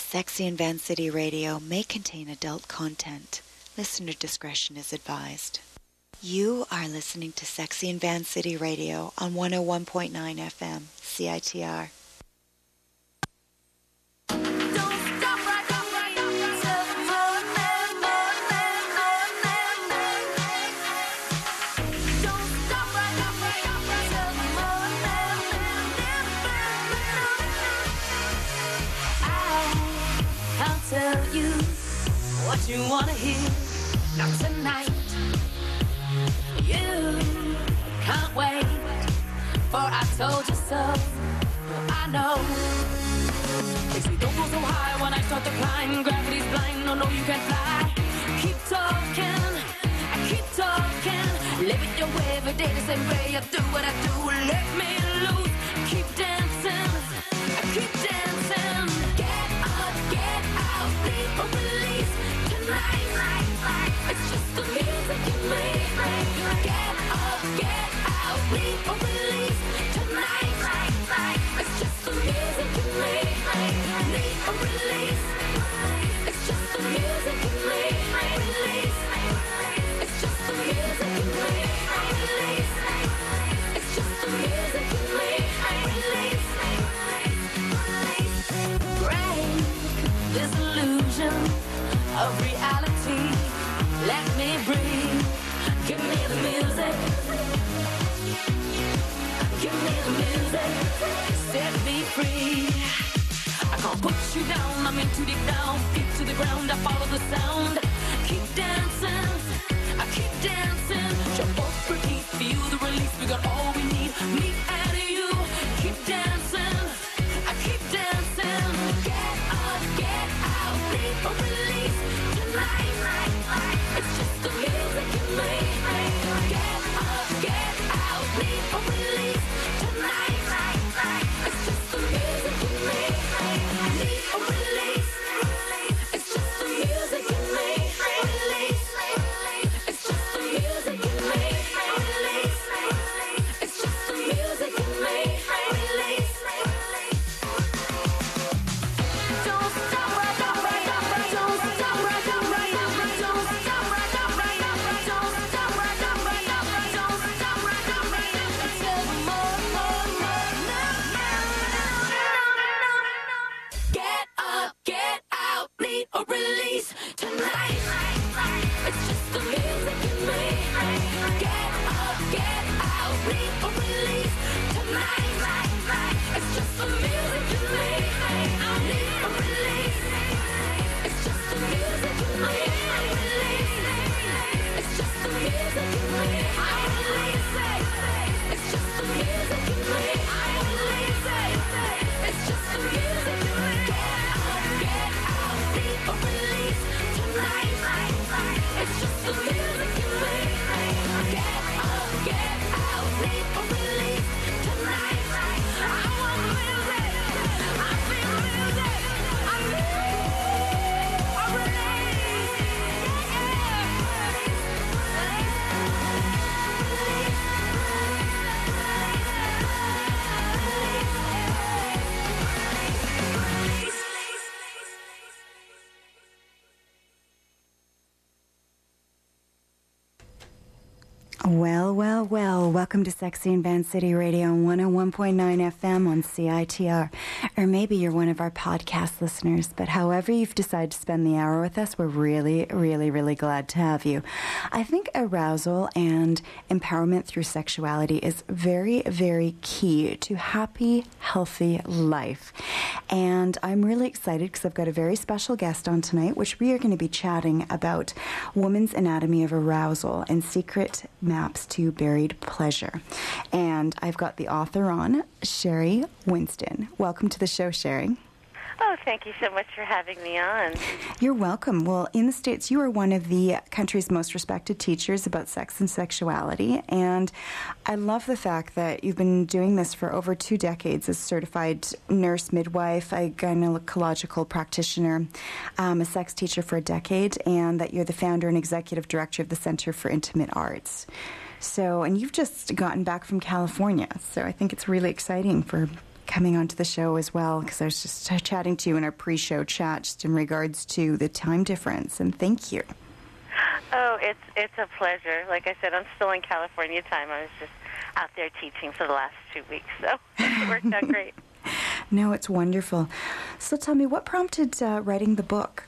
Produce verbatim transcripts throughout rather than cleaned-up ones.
Sexy and Van City Radio may contain adult content. Listener discretion is advised. You are listening to Sexy and Van City Radio on one oh one point nine F M, C I T R. Tell you what you wanna hear. Now tonight, you can't wait, for I told you so. I know they say don't go so high when I start to climb. Gravity's blind, no, no, you can't fly. Keep talking, I keep talking. Live it your way every day the same way. I do what I do, let me loose. Keep dancing, I keep dancing. Get up, get out, leave or release tonight. It's just the music in me. Get up, get out, leave or release tonight. It's just the music in me. Leave or release. It's just the music in me. Release. It's just the music in me. Release. It's just the music in me. Release. Break this illusion of reality. Let me breathe. Give me the music. Give me the music. Set me free. I can't put you down. I'm in too deep down. Feet to the ground. I follow the sound. Keep dancing. I keep dancing. Jump off, repeat. Feel the release. We got all we need. Me and you. Keep dancing. I keep dancing. Get up, get out. Leave or release tonight. It's just the music in me. Get up, get out. Leave or release tonight. It's just the music in me. Leave or release. It's just the music in me. Release. It's just the music in me. Release. It's just the music in me. Release. Don't stop right now, right now, right now. Don't stop right now, right now. Don't stop right now, right now. Don't stop right now, right now. Don't stop right now, right now. Tell me more, more, more. Get up, get out, leave or release tonight. It's just the music in me. Get up, get out, leave or release tonight. It's just the music in me. Leave or release. It's just the music in me. Release. It's just the music in me. I release it. It's just the music in me. I release it. It's just the music in me. Get up, get out, leave or release tonight. It's just the music in me. Get up, get out, leave or release tonight. I want music. I feel music. I feel. I release. Well, well, well, welcome to Sexy and Van City Radio on one oh one point nine F M on C I T R. Or maybe you're one of our podcast listeners, but however you've decided to spend the hour with us, we're really, really, really glad to have you. I think arousal and empowerment through sexuality is very, very key to happy, healthy life. And I'm really excited because I've got a very special guest on tonight, which we are going to be chatting about woman's anatomy of arousal and secret maps to buried pleasure. And I've got the author on, Sherry Winston. Welcome to the show, Sherry. Oh, thank you so much for having me on. You're welcome. Well, in the States, you are one of the country's most respected teachers about sex and sexuality, and I love the fact that you've been doing this for over two decades as certified nurse, midwife, a gynecological practitioner, um, a sex teacher for a decade, and that you're the founder and executive director of the Center for Intimate Arts. So, and you've just gotten back from California, so I think it's really exciting for coming onto the show as well, because I was just uh, chatting to you in our pre-show chat just in regards to the time difference, and thank you. Oh, it's it's a pleasure. Like I said, I'm still in California time. I was just out there teaching for the last two weeks, so it worked out great. No, it's wonderful. So tell me, what prompted uh, writing the book?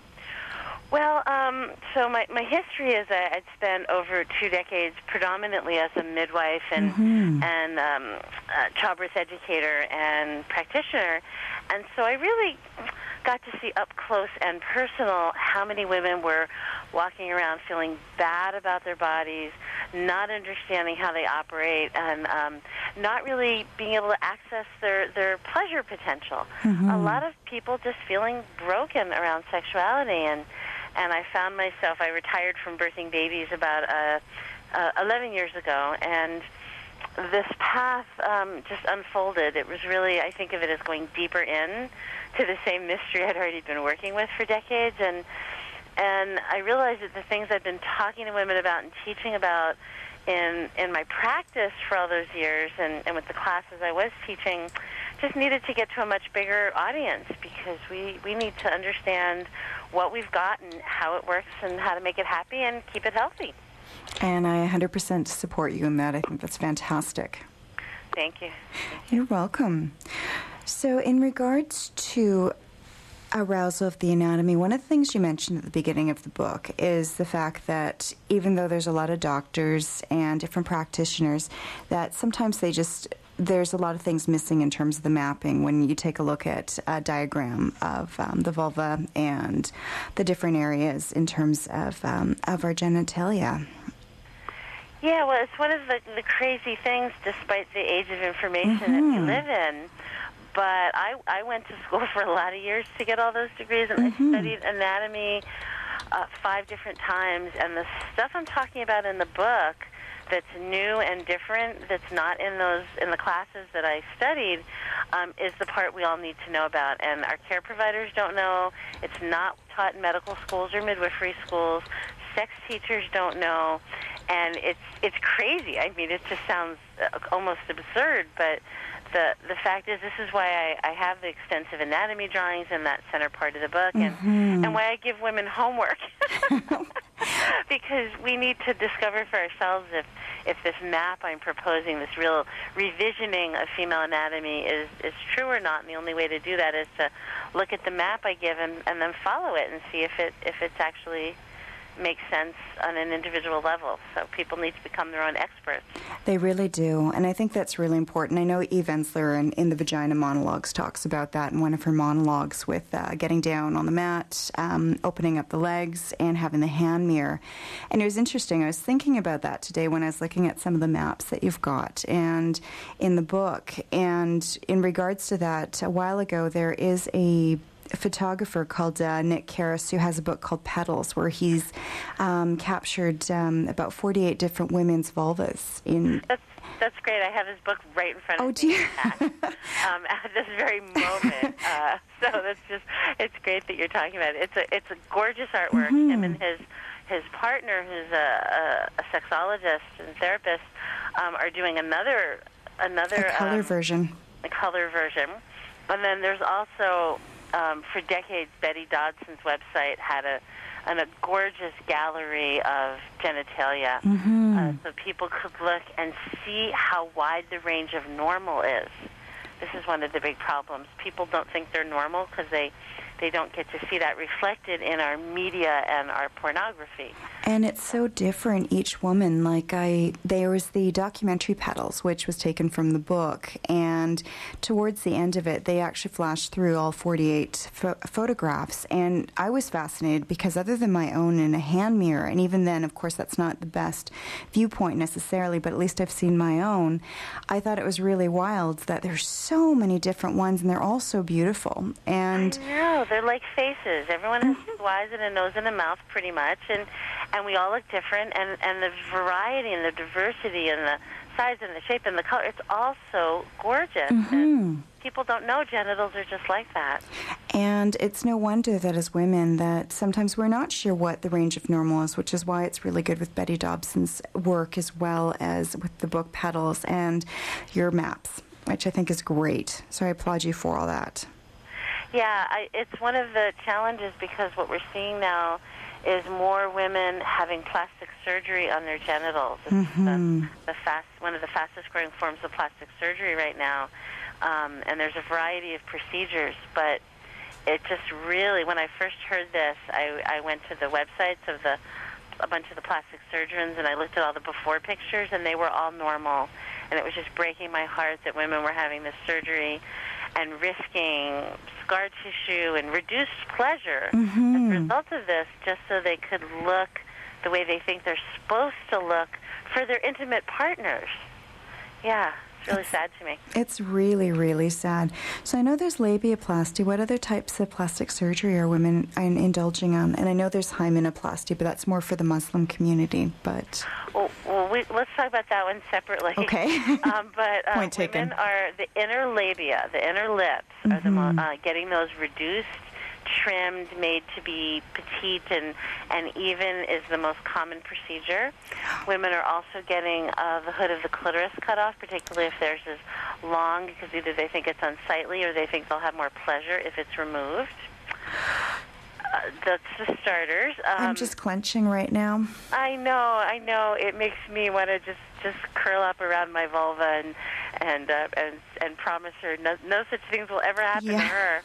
Well, um, so my, my history is I, I'd spent over two decades predominantly as a midwife and mm-hmm. and um, a childbirth educator and practitioner, and so I really got to see up close and personal how many women were walking around feeling bad about their bodies, not understanding how they operate, and um, not really being able to access their, their pleasure potential. Mm-hmm. A lot of people just feeling broken around sexuality, and and I found myself, I retired from birthing babies about uh, uh, eleven years ago, and this path um, just unfolded. It was really, I think of it as going deeper in to the same mystery I'd already been working with for decades, and and I realized that the things I'd been talking to women about and teaching about in in my practice for all those years and, and with the classes I was teaching just needed to get to a much bigger audience, because we, we need to understand what we've got and how it works and how to make it happy and keep it healthy. And I one hundred percent support you in that. I think that's fantastic. Thank you. You're welcome. So in regards to arousal of the anatomy, one of the things you mentioned at the beginning of the book is the fact that even though there's a lot of doctors and different practitioners, that sometimes they just, there's a lot of things missing in terms of the mapping when you take a look at a diagram of um, the vulva and the different areas in terms of, um, of our genitalia. Yeah, well, it's one of the, the crazy things, despite the age of information mm-hmm. that we live in. But I, I went to school for a lot of years to get all those degrees, and mm-hmm. I studied anatomy uh, five different times. And the stuff I'm talking about in the book that's new and different, that's not in those in the classes that I studied, um, is the part we all need to know about. And our care providers don't know. It's not taught in medical schools or midwifery schools. Sex teachers don't know. And it's it's crazy. I mean, it just sounds uh, almost absurd, but the the fact is, this is why I, I have the extensive anatomy drawings in that center part of the book, and, mm-hmm. and why I give women homework. Because we need to discover for ourselves if, if this map I'm proposing, this real revisioning of female anatomy, is, is true or not. And the only way to do that is to look at the map I give and, and then follow it and see if it if it's actually makes sense on an individual level. So people need to become their own experts. They really do, and I think that's really important. I know Eve Ensler in, in the Vagina Monologues talks about that in one of her monologues, with uh, getting down on the mat, um, opening up the legs, and having the hand mirror. And it was interesting. I was thinking about that today when I was looking at some of the maps that you've got and in the book. And in regards to that, a while ago, there is a A photographer called uh, Nick Karras, who has a book called Petals, where he's um, captured um, about forty-eight different women's vulvas. In that's that's great. I have his book right in front of oh, me. Do you? um, at this very moment. Uh, so that's just it's great that you're talking about it. It's a it's a gorgeous artwork. Mm-hmm. Him and his his partner, who's a, a, a sexologist and therapist, um, are doing another another a color um, version. A color version, and then there's also. Um, for decades, Betty Dodson's website had a, an, a gorgeous gallery of genitalia, mm-hmm. uh, so people could look and see how wide the range of normal is. This is one of the big problems. People don't think they're normal because they, they don't get to see that reflected in our media and our pornography. And it's so different, each woman. Like I, there was the documentary Petals, which was taken from the book, and towards the end of it, they actually flashed through all forty-eight pho- photographs, and I was fascinated because other than my own in a hand mirror, and even then, of course, that's not the best viewpoint necessarily, but at least I've seen my own, I thought it was really wild that there's so many different ones, and they're all so beautiful. And I know, they're like faces. Everyone has two eyes and a nose and a mouth, pretty much, and and we all look different, and, and the variety and the diversity and the size and the shape and the color, it's all so gorgeous. Mm-hmm. And people don't know genitals are just like that. And it's no wonder that as women that sometimes we're not sure what the range of normal is, which is why it's really good with Betty Dodson's work as well as with the book Petals and your maps. which I think is great. So I applaud you for all that. Yeah, I, it's one of the challenges because what we're seeing now is more women having plastic surgery on their genitals. It's Mm-hmm. the, the fast, one of the fastest growing forms of plastic surgery right now. Um, and there's a variety of procedures, but it just really, when I first heard this, I, I went to the websites of the a bunch of the plastic surgeons, and I looked at all the before pictures, and they were all normal. And it was just breaking my heart that women were having this surgery and risking scar tissue and reduced pleasure Mm-hmm. as a result of this, just so they could look the way they think they're supposed to look for their intimate partners. Yeah, it's really sad to me. It's really, really sad. So I know there's labiaplasty. What other types of plastic surgery are women in- indulging on? And I know there's hymenoplasty, but that's more for the Muslim community. But Well, well we, let's talk about that one separately. Okay. um, but uh, Point taken. women are the inner labia, the inner lips, are the mo- uh, getting those reduced, trimmed, made to be petite, and, and even is the most common procedure. Women are also getting uh, the hood of the clitoris cut off, particularly if theirs is long, because either they think it's unsightly or they think they'll have more pleasure if it's removed. Uh, that's the starters. Um, I'm just clenching right now. I know, I know. It makes me want to just, just curl up around my vulva and and uh, and and promise her no, no such things will ever happen Yeah. to her.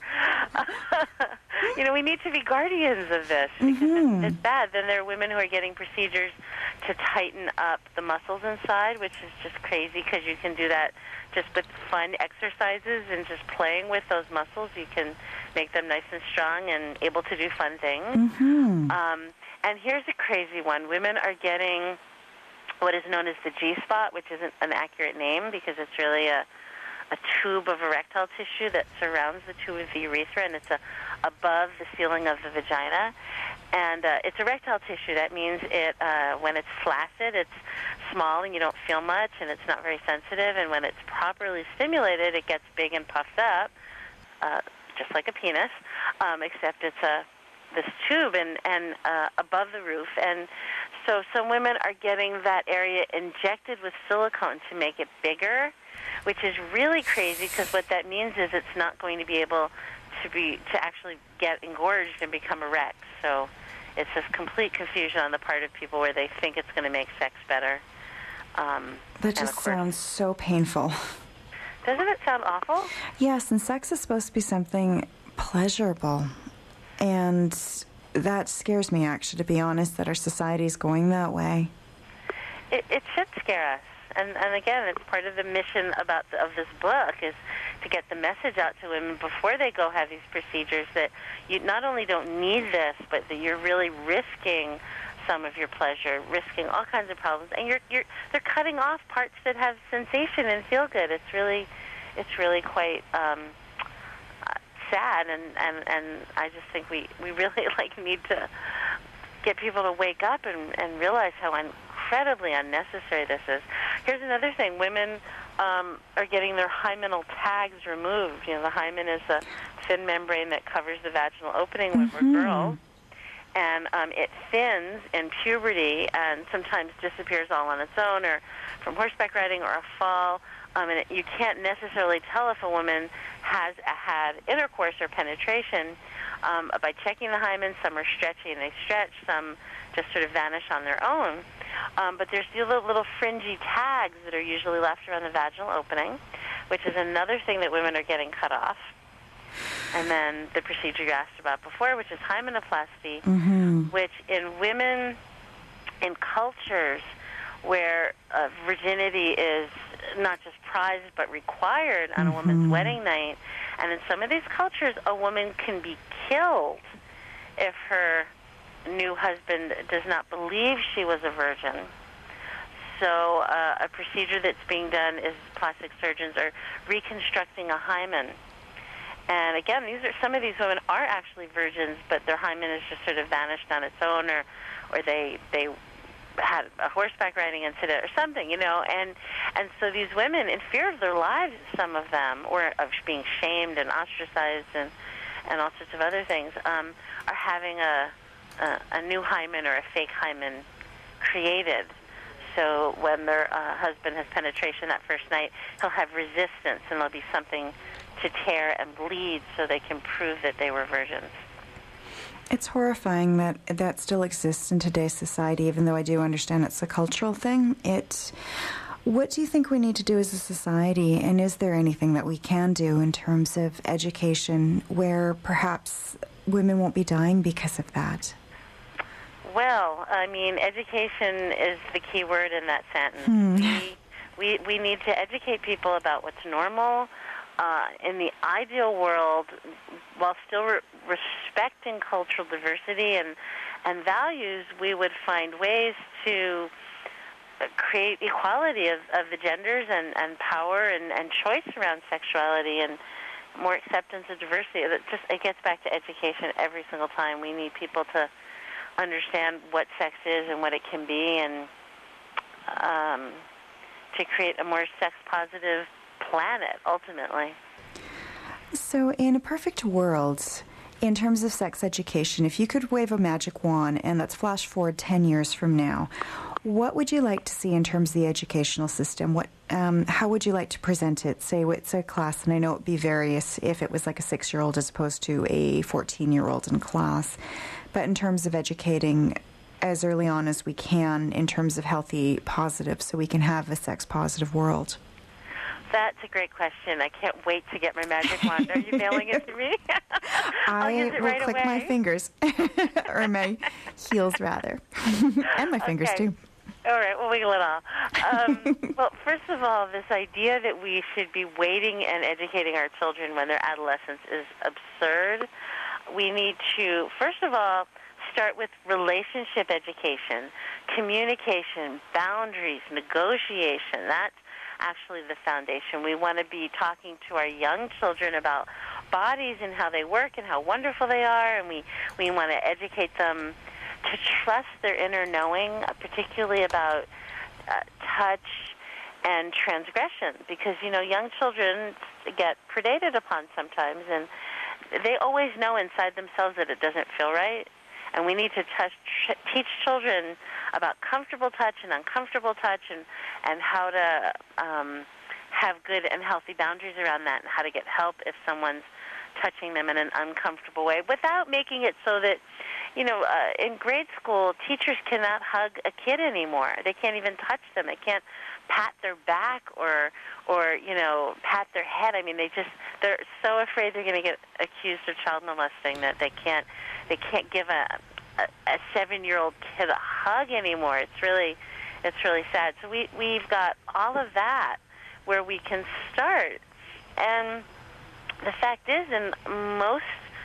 You know, we need to be guardians of this because Mhm. it's, it's bad. Then there are women who are getting procedures to tighten up the muscles inside, which is just crazy because you can do that just with fun exercises and just playing with those muscles. You can make them nice and strong and able to do fun things. Mm-hmm. Um, and here's a crazy one. Women are getting what is known as the G-spot, which isn't an accurate name because it's really a, a tube of erectile tissue that surrounds the tube of the urethra, and it's a, above the ceiling of the vagina. And uh, it's erectile tissue. That means it uh, when it's flaccid, it's small and you don't feel much, and it's not very sensitive. And when it's properly stimulated, it gets big and puffed up, uh, just like a penis, um, except it's a this tube and, and uh, above the roof. And so some women are getting that area injected with silicone to make it bigger, which is really crazy because what that means is it's not going to be able to be to actually get engorged and become erect. So it's this complete confusion on the part of people where they think it's going to make sex better. Um, That and just of course- sounds so painful. Doesn't it sound awful? Yes, and sex is supposed to be something pleasurable. And that scares me, actually, to be honest, that our society is going that way. It, it should scare us. And, and again, it's part of the mission about the, of this book is to get the message out to women before they go have these procedures that you not only don't need this, but that you're really risking some of your pleasure, risking all kinds of problems, and you're you're they're cutting off parts that have sensation and feel good. It's really, it's really quite um, uh, sad, and, and, and I just think we, we really like need to get people to wake up and, and realize how incredibly unnecessary this is. Here's another thing: women um, are getting their hymenal tags removed. You know, the hymen is a thin membrane that covers the vaginal opening when Mm-hmm. we're girls. And um, it thins in puberty and sometimes disappears all on its own or from horseback riding or a fall. Um, and it, you can't necessarily tell if a woman has had intercourse or penetration um, by checking the hymen. Some are stretchy and they stretch. Some just sort of vanish on their own. Um, but there's these little, little fringy tags that are usually left around the vaginal opening, which is another thing that women are getting cut off. And then the procedure you asked about before, which is hymenoplasty, Mm-hmm. which in women, in cultures where uh, virginity is not just prized but required on a woman's wedding night, and in some of these cultures, a woman can be killed if her new husband does not believe she was a virgin. So uh, a procedure that's being done is plastic surgeons are reconstructing a hymen. And again, these are some of these women are actually virgins, but their hymen has just sort of vanished on its own, or, or they they had a horseback riding incident or something, you know. And and so these women, in fear of their lives, some of them, or of being shamed and ostracized and and all sorts of other things, um, are having a, a a new hymen or a fake hymen created. so when their uh, husband has penetration that first night, he'll have resistance, and there'll be something to tear and bleed so they can prove that they were virgins. It's horrifying that that still exists in today's society, even though I do understand it's a cultural thing. It, what do you think we need to do as a society, and is there anything that we can do in terms of education where perhaps women won't be dying because of that? Well, I mean, education is the key word in that sentence. Hmm. We, we, we need to educate people about what's normal. Uh, in the ideal world, while still re- respecting cultural diversity and, and values, we would find ways to create equality of, of the genders and, and power and, and choice around sexuality and more acceptance of diversity. It just it gets back to education every single time. We need people to understand what sex is and what it can be, and um, to create a more sex-positive planet, ultimately. So in a perfect world, in terms of sex education, if you could wave a magic wand and let's flash forward ten years from now, what would you like to see in terms of the educational system? What, um, how would you like to present it? Say it's a class, and I know it would be various if it was like a six-year-old as opposed to a fourteen-year-old in class, but in terms of educating as early on as we can in terms of healthy positives so we can have a sex-positive world. That's a great question. I can't wait to get my magic wand. Are you mailing it to me? I'll I use it will right click away. my fingers, or my heels rather, and my fingers Okay. too. All right, well, wiggle it all. Um, well, first of all, this idea that we should be waiting and educating our children when they're adolescents is absurd. We need to, first of all, start with relationship education, communication, boundaries, negotiation. That's actually the foundation. We want to be talking to our young children about bodies and how they work and how wonderful they are, and we, we want to educate them to trust their inner knowing, particularly about uh, touch and transgression, because, you know, young children get predated upon sometimes, and they always know inside themselves that it doesn't feel right. And we need to touch, tr- teach children about comfortable touch and uncomfortable touch, and, and how to um, have good and healthy boundaries around that, and how to get help if someone's touching them in an uncomfortable way, without making it so that, you know, uh, in grade school, teachers cannot hug a kid anymore. They can't even touch them. They can't pat their back or, or you know, pat their head. I mean, they just, they're so afraid they're going to get accused of child molesting that they can't, they can't give a, a, a seven-year-old kid a hug anymore. It's really, it's really sad. So we, we've got all of that where we can start. And the fact is, in most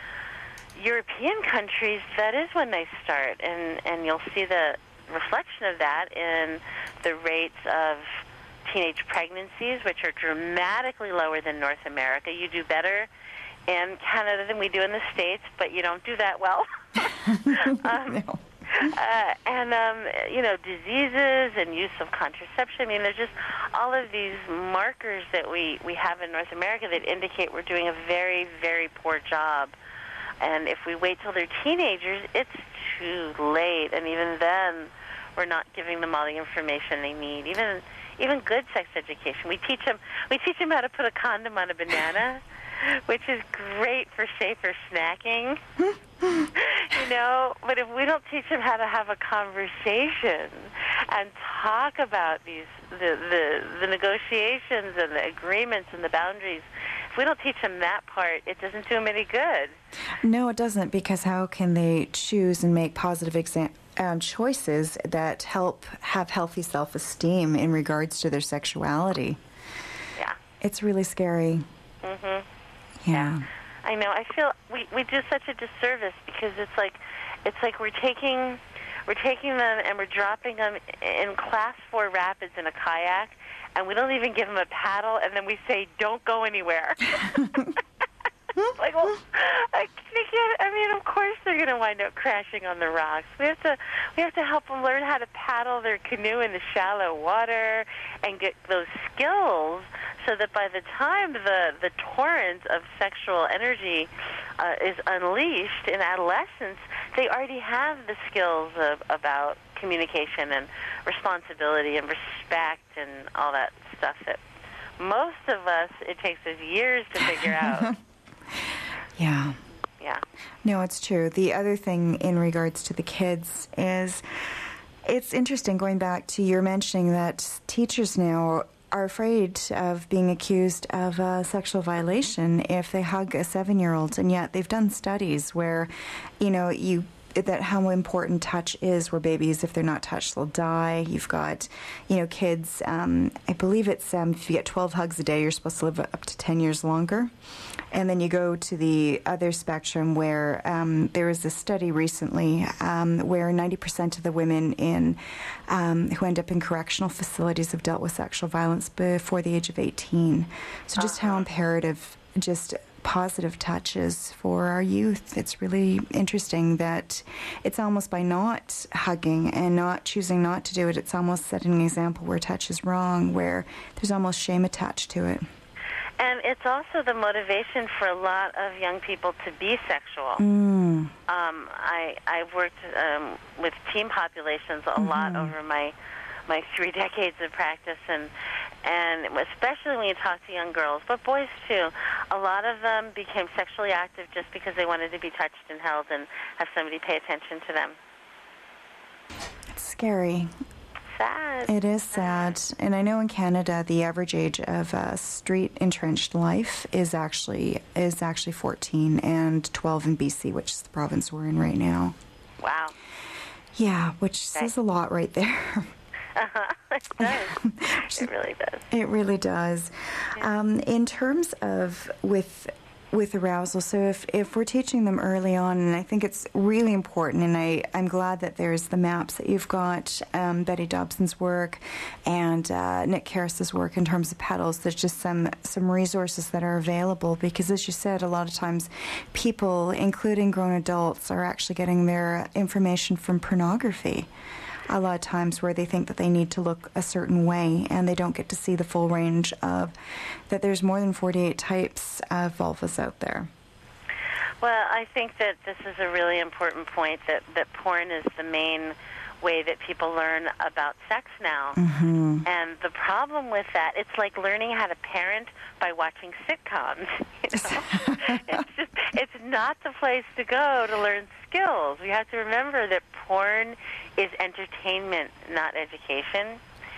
European countries, that is when they start, and, and you'll see the reflection of that in the rates of teenage pregnancies, which are dramatically lower than North America. You do better in Canada than we do in the States, but you don't do that well. um, No. uh, and, um, you know, diseases and use of contraception. I mean, there's just all of these markers that we, we have in North America that indicate we're doing a very, very poor job. And if we wait till they're teenagers, it's too late. And even then, we're not giving them all the information they need. Even even good sex education. We teach them we teach them how to put a condom on a banana, which is great for safer snacking. You know, but if we don't teach them how to have a conversation and talk about these the, the, the negotiations and the agreements and the boundaries, if we don't teach them that part, it doesn't do them any good. No, it doesn't, because how can they choose and make positive exa- um, choices that help have healthy self-esteem in regards to their sexuality? Yeah. It's really scary. Mm-hmm. Yeah. I know. I feel we, we do such a disservice because it's like it's like we're taking we're taking them and we're dropping them in class four rapids in a kayak, and we don't even give them a paddle, and then we say, "Don't go anywhere." Like, well, I can't. I mean, of course they're going to wind up crashing on the rocks. We have to we have to help them learn how to paddle their canoe in the shallow water and get those skills, so that by the time the, the torrent of sexual energy uh, is unleashed in adolescence, they already have the skills of, about communication and responsibility and respect and all that stuff that most of us, it takes us years to figure out. Yeah. Yeah. No, it's true. The other thing in regards to the kids is it's interesting going back to your mentioning that teachers now are afraid of being accused of a sexual violation if they hug a seven-year-old, and yet they've done studies where, you know, you that how important touch is, where babies, if they're not touched, they'll die. You've got, you know, kids, um, I believe it's, um, if you get twelve hugs a day, you're supposed to live up to ten years longer. And then you go to the other spectrum where um, there was a study recently um, where ninety percent of the women in um, who end up in correctional facilities have dealt with sexual violence before the age of eighteen. So just how imperative just positive touches for our youth. It's really interesting that it's almost by not hugging and not choosing not to do it, it's almost setting an example where touch is wrong, where there's almost shame attached to it. And it's also the motivation for a lot of young people to be sexual. Mm. Um, I, I've worked um, with teen populations a Mm-hmm. lot over my my three decades of practice, and and especially when you talk to young girls, but boys too, a lot of them became sexually active just because they wanted to be touched and held and have somebody pay attention to them. It's scary. Sad. It is sad. And I know in Canada, the average age of uh, street entrenched life is actually is actually fourteen, and twelve in B C, which is the province we're in right now. Wow. Yeah, which says a lot right there. Uh-huh. It does. It really does. It really does. Yeah. Um, in terms of with with arousal, so if, if we're teaching them early on, and I think it's really important, and I, I'm glad that there's the maps that you've got, um, Betty Dobson's work and uh, Nick Karras' work in terms of petals. There's just some, some resources that are available because, as you said, a lot of times people, including grown adults, are actually getting their information from pornography. A lot of times where they think that they need to look a certain way and they don't get to see the full range of that there's more than forty-eight types of vulvas out there. Well, I think that this is a really important point, that, that porn is the main way that people learn about sex now. Mm-hmm. And the problem with that, it's like learning how to parent by watching sitcoms. You know? it's just, it's not the place to go to learn skills. We have to remember that porn is entertainment, not education.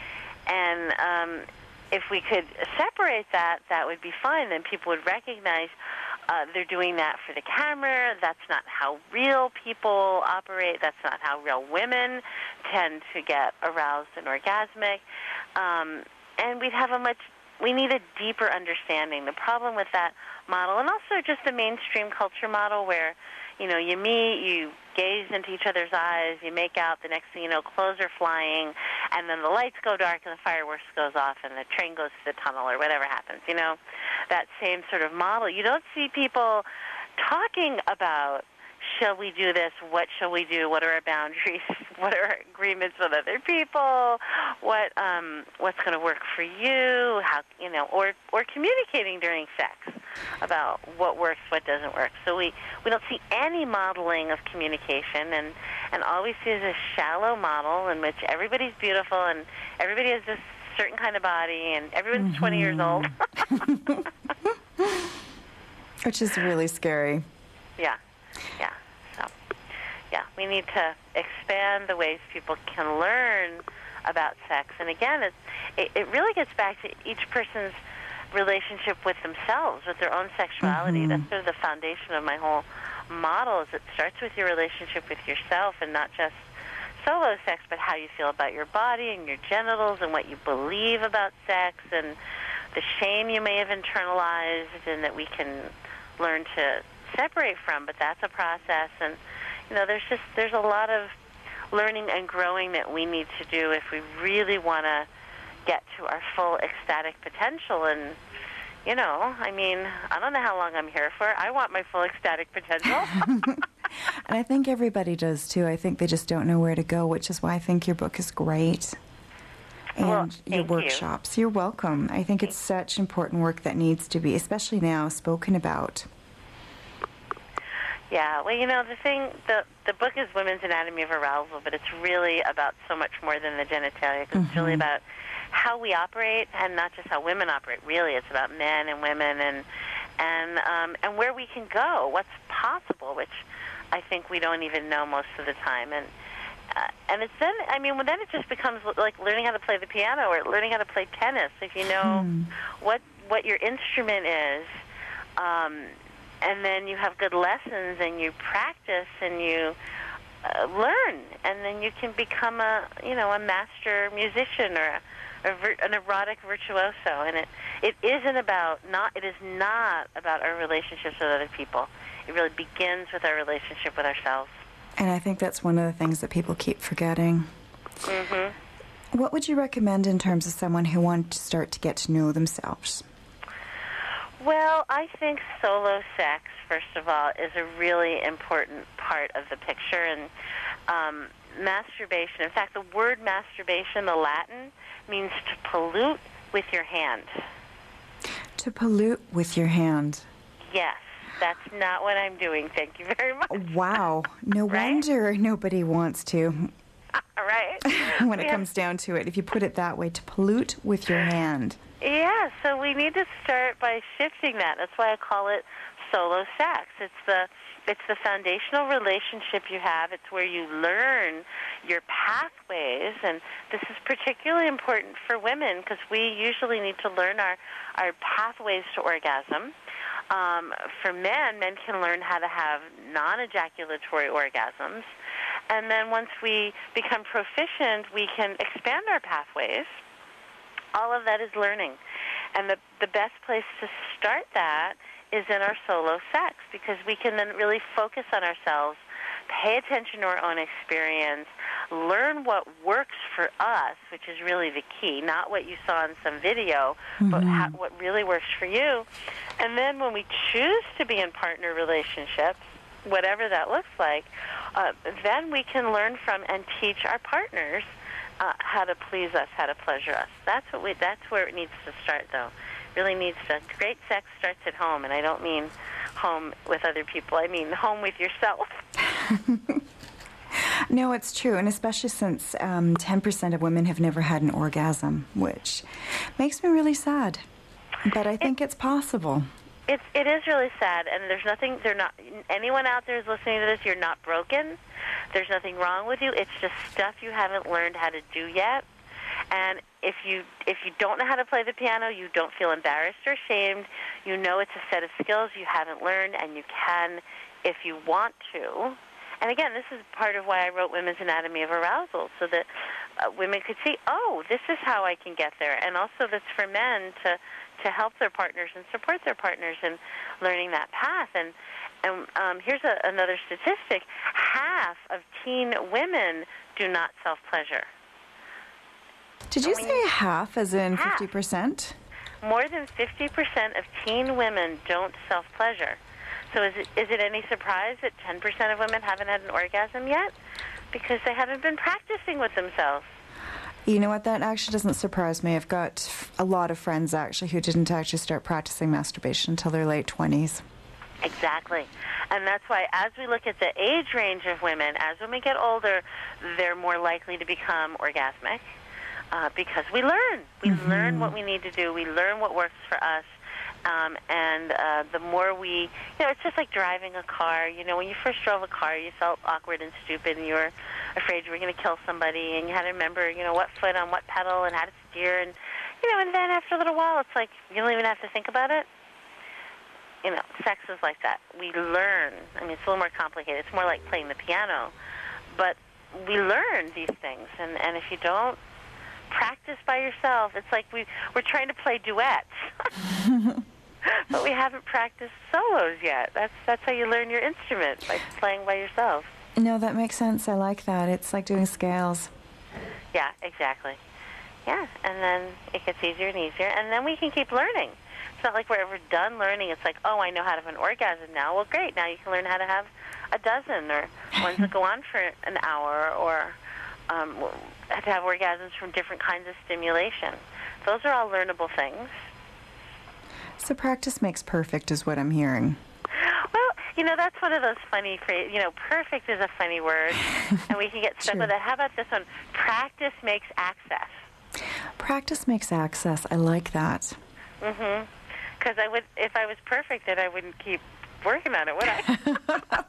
And um, if we could separate that, that would be fine. Then people would recognize uh, they're doing that for the camera. That's not how real people operate. That's not how real women tend to get aroused and orgasmic. Um, and we'd have a much, we need a deeper understanding. The problem with that model, and also just the mainstream culture model where, you know, you meet, you gaze into each other's eyes, you make out, the next thing you know, clothes are flying, and then the lights go dark and the fireworks goes off and the train goes to the tunnel or whatever happens, you know, that same sort of model. You don't see people talking about, shall we do this, what shall we do, what are our boundaries, what are our agreements with other people, what um, what's going to work for you, how, you know, or, or communicating during sex about what works, what doesn't work. So we, we don't see any modeling of communication, and, and all we see is a shallow model in which everybody's beautiful and everybody has this certain kind of body and everyone's mm-hmm. twenty years old. Which is really scary. Yeah, yeah. So, yeah, we need to expand the ways people can learn about sex. And again, it's, it, it really gets back to each person's relationship with themselves, with their own sexuality. Mm-hmm. That's sort of the foundation of my whole model, is it starts with your relationship with yourself and not just solo sex, but how you feel about your body and your genitals and what you believe about sex and the shame you may have internalized and that we can learn to separate from. But that's a process, and you know, there's just there's a lot of learning and growing that we need to do if we really want to get to our full ecstatic potential. And you know, I mean, I don't know how long I'm here for. I want my full ecstatic potential. And I think everybody does too. I think they just don't know where to go, which is why I think your book is great. And well, your workshops. You. You're welcome. I think it's such important work that needs to be, especially now, spoken about. Yeah, well, you know, the thing, the the book is Women's Anatomy of Arousal, but it's really about so much more than the genitalia. Mm-hmm. It's really about how we operate, and not just how women operate. Really, it's about men and women, and and um, and where we can go, what's possible, which I think we don't even know most of the time. And uh, and it's then, I mean, well, then it just becomes like learning how to play the piano or learning how to play tennis. If you know hmm. what what your instrument is. Um, And then you have good lessons, and you practice, and you uh, learn, and then you can become a, you know, a master musician or a, a vir- an erotic virtuoso. And it, it isn't about not. It is not about our relationships with other people. It really begins with our relationship with ourselves. And I think that's one of the things that people keep forgetting. Mm-hmm. What would you recommend in terms of someone who wants to start to get to know themselves? Well, I think solo sex, first of all, is a really important part of the picture. And um, masturbation, in fact, the word masturbation, the Latin, means to pollute with your hand. To pollute with your hand. Yes, that's not what I'm doing. Thank you very much. Wow. No right? wonder nobody wants to. Right. When it yeah. comes down to it, if you put it that way, to pollute with your hand. Yeah, so we need to start by shifting that. That's why I call it solo sex. It's the it's the foundational relationship you have. It's where you learn your pathways, and this is particularly important for women because we usually need to learn our, our pathways to orgasm. Um, for men, men can learn how to have non-ejaculatory orgasms, and then once we become proficient, we can expand our pathways. All of that is learning. And the the best place to start that is in our solo sex, because we can then really focus on ourselves, pay attention to our own experience, learn what works for us, which is really the key, not what you saw in some video, mm-hmm. but how, what really works for you. And then when we choose to be in partner relationships, whatever that looks like, uh, then we can learn from and teach our partners Uh, how to please us, how to pleasure us. That's what we. That's where it needs to start, though. Really needs to. Great sex starts at home, and I don't mean home with other people. I mean home with yourself. No, it's true, and especially since um, ten percent of women have never had an orgasm, which makes me really sad. But I think it, it's possible. It's it is really sad, and there's nothing. They're not. Anyone out there is listening to this. You're not broken. There's nothing wrong with you. It's just stuff you haven't learned how to do yet. And if you if you don't know how to play the piano, you don't feel embarrassed or ashamed. You know it's a set of skills you haven't learned, and you can if you want to. And again, this is part of why I wrote Women's Anatomy of Arousal, so that uh, women could see, oh, this is how I can get there. And also that's for men to, to help their partners and support their partners in learning that path. And And um, here's a, another statistic. Half of teen women do not self-pleasure. Did you I mean, say half, as in half. fifty percent? More than fifty percent of teen women don't self-pleasure. So is it, is it any surprise that ten percent of women haven't had an orgasm yet? Because they haven't been practicing with themselves. You know what, that actually doesn't surprise me. I've got a lot of friends, actually, who didn't actually start practicing masturbation until their late twenties. Exactly. And that's why as we look at the age range of women, as women get older, they're more likely to become orgasmic uh, because we learn. We mm-hmm. learn what we need to do. We learn what works for us. Um, and uh, the more we, you know, it's just like driving a car. You know, when you first drove a car, you felt awkward and stupid, and you were afraid you were going to kill somebody, and you had to remember, you know, what foot on what pedal and how to steer. And, you know, and then after a little while, it's like you don't even have to think about it. You know, sex is like that. We learn. I mean, it's a little more complicated. It's more like playing the piano. But we learn these things. And, and if you don't practice by yourself, it's like we, we're trying to play duets. But we haven't practiced solos yet. That's that's how you learn your instrument, by playing by yourself. No, that makes sense. I like that. It's like doing scales. Yeah, exactly. Yeah, and then it gets easier and easier. And then we can keep learning. It's not like we're ever done learning. It's like, oh, I know how to have an orgasm now. Well, great. Now you can learn how to have a dozen, or ones that go on for an hour, or um, to have orgasms from different kinds of stimulation. Those are all learnable things. So practice makes perfect is what I'm hearing. Well, you know, that's one of those funny phrases. You know, perfect is a funny word, and we can get stuck with it. How about this one? Practice makes access. Practice makes access. I like that. Mm-hmm. Because I would, if I was perfect, then I wouldn't keep working on it, would I?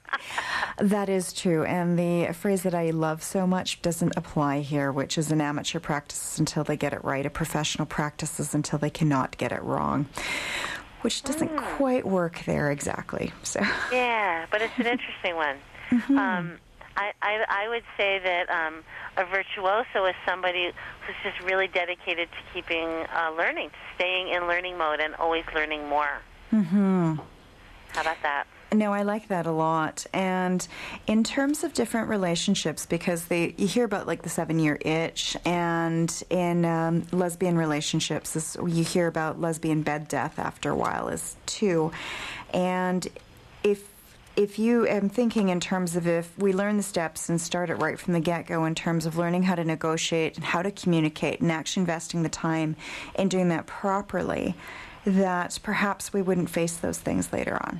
That is true, and the phrase that I love so much doesn't apply here, which is an amateur practices until they get it right, a professional practices until they cannot get it wrong, which doesn't mm. quite work there exactly. So yeah, but it's an interesting one. Mm-hmm. Um, I, I, I would say that um, a virtuoso is somebody who's just really dedicated to keeping uh, learning, to staying in learning mode and always learning more. Mm-hmm. How about that? No, I like that a lot. And in terms of different relationships, because they you hear about like the seven-year itch, and in um, lesbian relationships, this, you hear about lesbian bed death after a while as too. And if if you am thinking in terms of if we learn the steps and start it right from the get-go in terms of learning how to negotiate and how to communicate and actually investing the time in doing that properly, that perhaps we wouldn't face those things later on.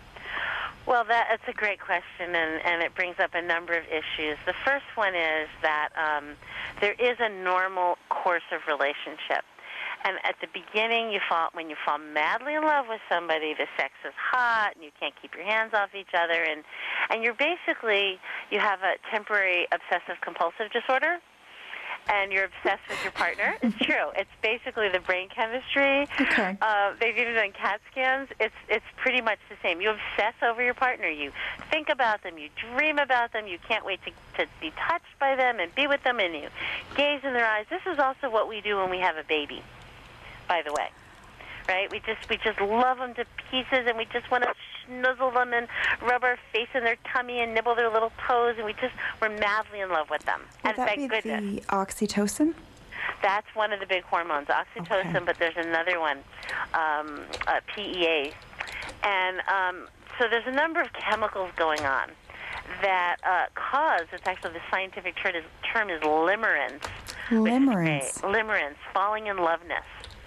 Well, that, that's a great question, and, and it brings up a number of issues. The first one is that um, there is a normal course of relationship. And at the beginning, you fall, when you fall madly in love with somebody, the sex is hot, and you can't keep your hands off each other, and, and you're basically, you have a temporary obsessive-compulsive disorder, and you're obsessed with your partner. It's true. It's basically the brain chemistry. Okay. Uh, they've even done CAT scans. It's it's pretty much the same. You obsess over your partner. You think about them. You dream about them. You can't wait to, to be touched by them and be with them, and you gaze in their eyes. This is also what we do when we have a baby, by the way. Right? We just we just love them to pieces, and we just want to snuzzle them and rub our face in their tummy and nibble their little toes, and we just we're madly in love with them. Would and that thank be goodness. the oxytocin? That's one of the big hormones, oxytocin, Okay. but there's another one, um, uh, P E A. And um, so there's a number of chemicals going on that uh, cause, it's actually the scientific term is, term is limerence. Limerence. Limerence, falling in loveness.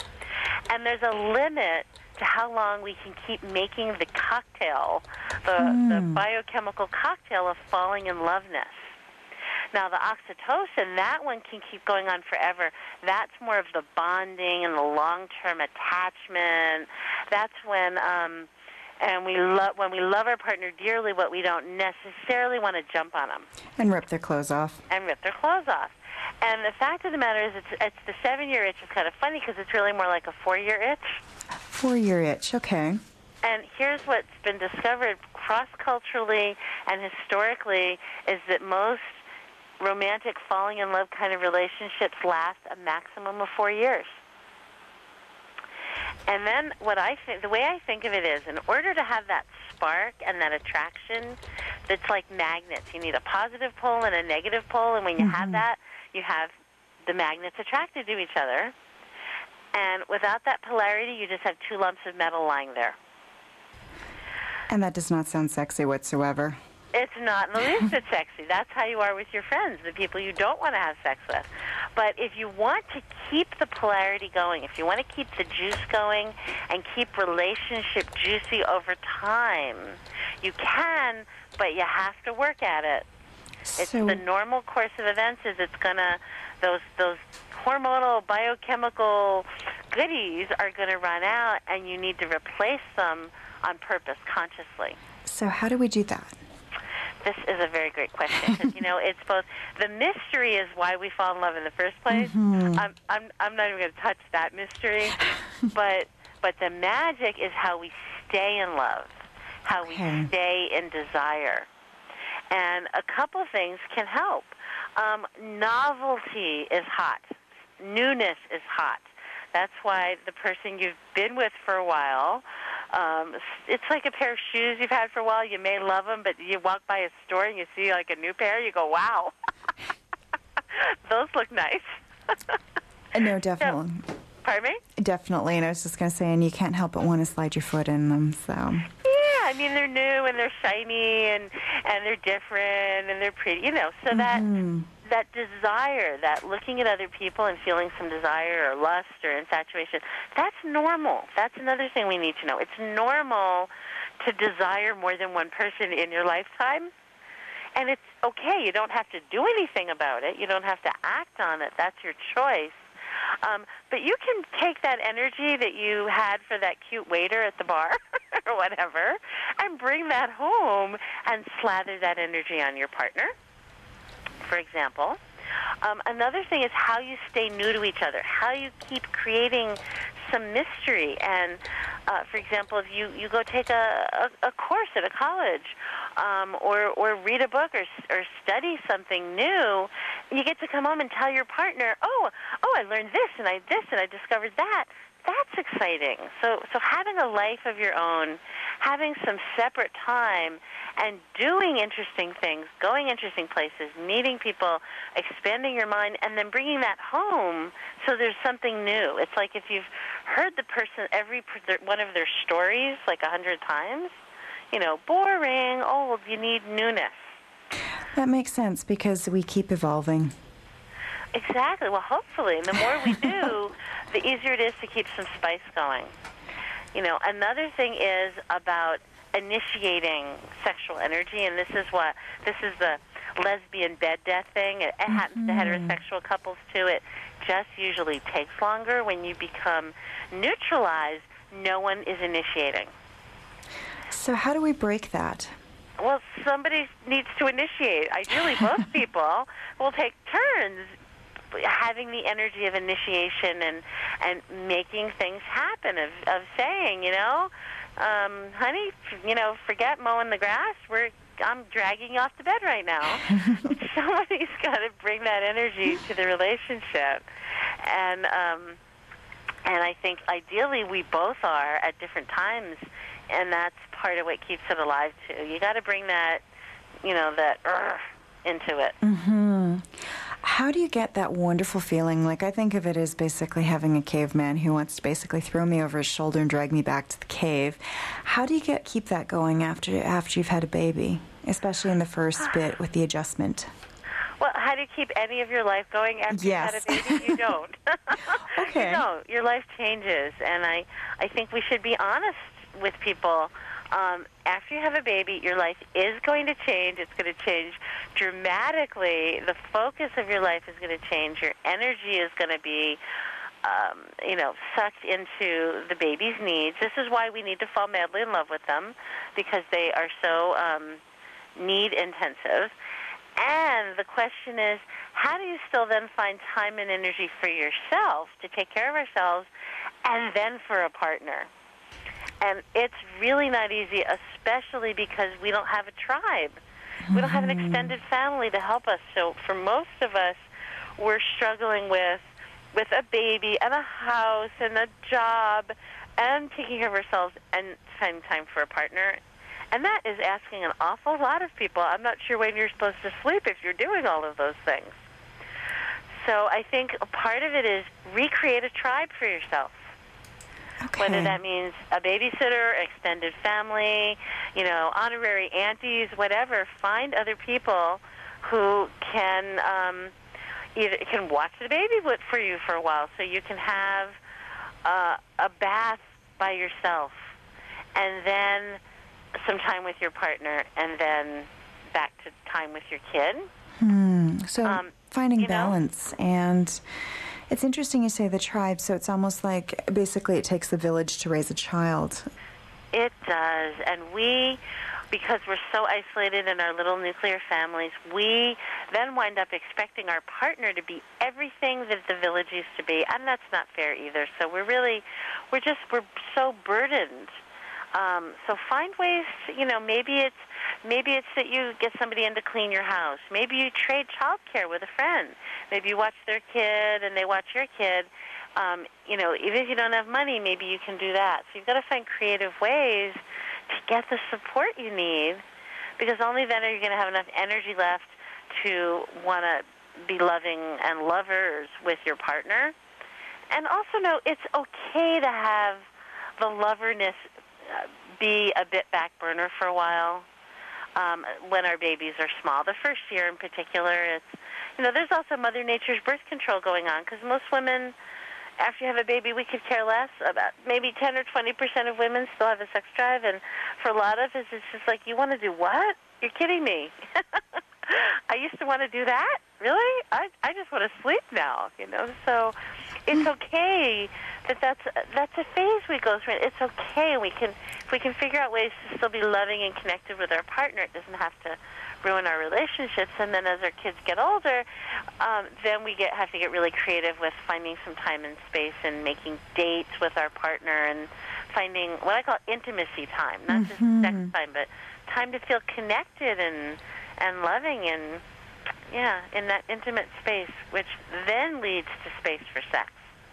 And there's a limit to how long we can keep making the cocktail, the, Mm. the biochemical cocktail of falling in loveness. Now, the oxytocin, that one can keep going on forever. That's more of the bonding and the long-term attachment. That's when, um, and we love when we love our partner dearly, but we don't necessarily want to jump on them And rip their clothes off. and rip their clothes off. And the fact of the matter is, it's, it's the seven-year itch is kind of funny because it's really more like a four-year itch. Four-year itch, okay. And here's what's been discovered cross-culturally and historically is that most romantic falling in love kind of relationships last a maximum of four years. And then what I think, the way I think of it is, in order to have that spark and that attraction, that's like magnets. You need a positive pole and a negative pole, and when you mm-hmm. have that, you have the magnets attracted to each other. And without that polarity, you just have two lumps of metal lying there. And that does not sound sexy whatsoever. It's not in the least bit sexy. That's how you are with your friends, the people you don't want to have sex with. But if you want to keep the polarity going, if you want to keep the juice going and keep relationship juicy over time, you can, but you have to work at it. It's So, the normal course of events is it's going to, those those hormonal, biochemical goodies are going to run out, and you need to replace them on purpose, consciously. so how do we do that? This is a very great question because, you know, it's both, the mystery is why we fall in love in the first place. Mm-hmm. I'm, I'm, I'm not even going to touch that mystery, but but the magic is how we stay in love, how Okay. we stay in desire. And a couple of things can help. Um, novelty is hot. Newness is hot. That's why the person you've been with for a while, um, it's like a pair of shoes you've had for a while. You may love them, but you walk by a store and you see like a new pair, you go, wow, those look nice. Uh, No, definitely. So, pardon me? Definitely. And I was just going to say, and you can't help but want to slide your foot in them, so. Yeah, I mean, they're new and they're shiny and, and they're different and they're pretty, you know, so that... Mm-hmm. that desire, that looking at other people and feeling some desire or lust or infatuation, that's normal. That's another thing we need to know. It's normal to desire more than one person in your lifetime. And it's okay. You don't have to do anything about it. You don't have to act on it. That's your choice. Um, but you can take that energy that you had for that cute waiter at the bar or whatever and bring that home and slather that energy on your partner, for example. Um, another thing is how you stay new to each other, how you keep creating some mystery. And, uh, for example, if you, you go take a, a, a course at a college um, or, or read a book or, or study something new, you get to come home and tell your partner, oh, oh, I learned this and I this and I discovered that. That's exciting. So, so having a life of your own, having some separate time, and doing interesting things, going interesting places, meeting people, expanding your mind, and then bringing that home so there's something new. It's like if you've heard the person, every one of their stories like a hundred times, you know, boring, old, you need newness. That makes sense because we keep evolving. Exactly. Well, hopefully. And the more we do, the easier it is to keep some spice going. You know, another thing is about initiating sexual energy, and this is what, this is the lesbian bed death thing. It, it happens to heterosexual couples, too. It just usually takes longer. When you become neutralized, no one is initiating. So how do we break that? Well, somebody needs to initiate. Ideally, both people will take turns having the energy of initiation and and making things happen, of, of saying, you know, um, honey, you know, forget mowing the grass. We're I'm dragging you off the bed right now. Somebody's got to bring that energy to the relationship. And, um, and I think ideally we both are at different times, and that's part of what keeps it alive, too. You got to bring that, you know, that uh, into it. Mm-hmm. How do you get that wonderful feeling? Like, I think of it as basically having a caveman who wants to basically throw me over his shoulder and drag me back to the cave. How do you get keep that going after after you've had a baby, especially in the first bit with the adjustment? Well, how do you keep any of your life going after yes. you've had a baby? You don't. Okay. You don't. Your life changes, and I, I think we should be honest with people. Um, after you have a baby, your life is going to change. It's going to change dramatically. The focus of your life is going to change. Your energy is going to be, um, you know, sucked into the baby's needs. This is why we need to fall madly in love with them, because they are so um, need intensive. And the question is, how do you still then find time and energy for yourself to take care of ourselves and then for a partner? And it's really not easy, especially because we don't have a tribe. Mm-hmm. We don't have an extended family to help us. So for most of us, we're struggling with with a baby and a house and a job and taking care of ourselves and finding time for a partner. And that is asking an awful lot of people. I'm not sure when you're supposed to sleep if you're doing all of those things. So I think a part of it is recreate a tribe for yourself. Okay. Whether that means a babysitter, extended family, you know, honorary aunties, whatever. Find other people who can um, either can watch the baby for you for a while, so you can have uh, a bath by yourself, and then some time with your partner, and then back to time with your kid. Hmm. So um, finding balance know? and. It's interesting you say the tribe, so it's almost like basically it takes the village to raise a child. It does, and we, because we're so isolated in our little nuclear families, we then wind up expecting our partner to be everything that the village used to be, and that's not fair either. So we're really, we're just, we're so burdened. Um, so find ways, to, you know, maybe it's maybe it's that you get somebody in to clean your house. Maybe you trade childcare with a friend. Maybe you watch their kid and they watch your kid. Um, you know, even if you don't have money, maybe you can do that. So you've got to find creative ways to get the support you need, because only then are you going to have enough energy left to want to be loving and lovers with your partner. And also know it's okay to have the loverness be a bit back burner for a while um, when our babies are small. The first year in particular, it's, you know, there's also Mother Nature's birth control going on, because most women, after you have a baby, we could care less. About maybe ten or twenty percent of women still have a sex drive, and for a lot of us, it's just like, you want to do what? You're kidding me. I used to want to do that? Really? I I just want to sleep now, you know? So it's okay that that's, that's a phase we go through. It's okay. We can, if we can figure out ways to still be loving and connected with our partner, it doesn't have to ruin our relationships. And then as our kids get older, um, then we get have to get really creative with finding some time and space and making dates with our partner and finding what I call intimacy time, not mm-hmm. just sex time, but time to feel connected and and loving and, yeah, in that intimate space, which then leads to space for sex.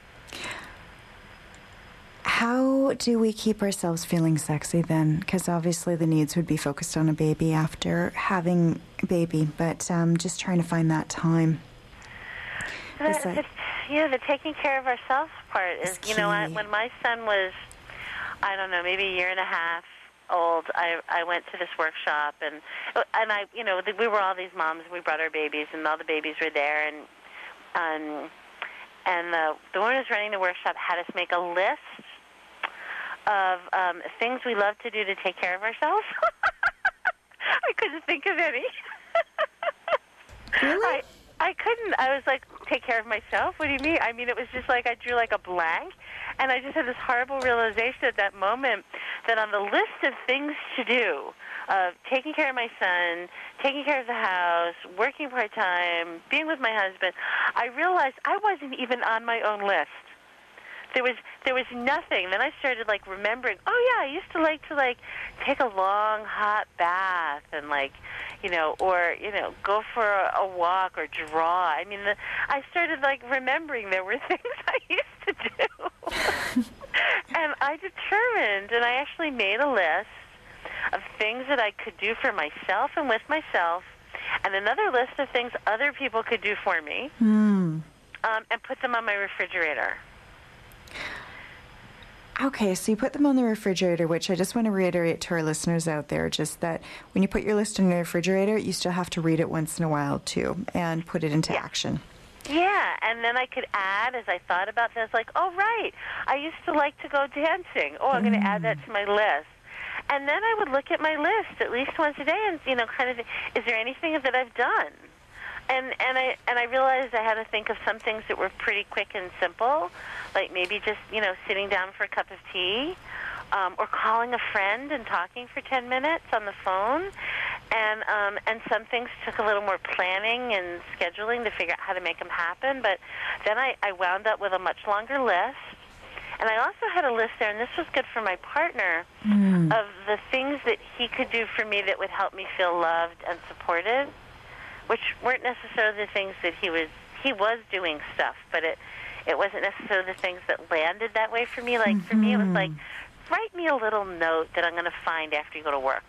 How do we keep ourselves feeling sexy then? Because obviously the needs would be focused on a baby after having a baby, but um, just trying to find that time. The, the, yeah, the taking care of ourselves part is, you know, I, when my son was, I don't know, maybe a year and a half old, I I went to this workshop, and and I, you know, we were all these moms, and we brought our babies, and all the babies were there, and um, and the, the woman who was running the workshop had us make a list of um, things we love to do to take care of ourselves. I couldn't think of any. Really? I, I couldn't. I was like, take care of myself? What do you mean? I mean, it was just like I drew like a blank, and I just had this horrible realization at that moment that on the list of things to do, uh, taking care of my son, taking care of the house, working part-time, being with my husband, I realized I wasn't even on my own list. There was there was nothing. Then I started like remembering. Oh yeah, I used to like to like take a long hot bath and like, you know, or you know, go for a, a walk or draw. I mean, the, I started like remembering there were things I used to do, and I determined, and I actually made a list of things that I could do for myself and with myself, and another list of things other people could do for me, mm. um, and put them on my refrigerator. Okay, so you put them on the refrigerator, which I just want to reiterate to our listeners out there, just that when you put your list in the refrigerator, you still have to read it once in a while, too, and put it into yeah. action. Yeah, and then I could add, as I thought about this, like, oh, right, I used to like to go dancing. Oh, I'm mm. going to add that to my list. And then I would look at my list at least once a day and, you know, kind of, is there anything that I've done? And and I and I realized I had to think of some things that were pretty quick and simple, like maybe just, you know, sitting down for a cup of tea, um, or calling a friend and talking for ten minutes on the phone. And um, and some things took a little more planning and scheduling to figure out how to make them happen. But then I, I wound up with a much longer list. And I also had a list there, and this was good for my partner, mm. of the things that he could do for me that would help me feel loved and supported, which weren't necessarily the things that he was he was doing stuff, but it it wasn't necessarily the things that landed that way for me. Like, mm-hmm. for me, it was like, write me a little note that I'm going to find after you go to work.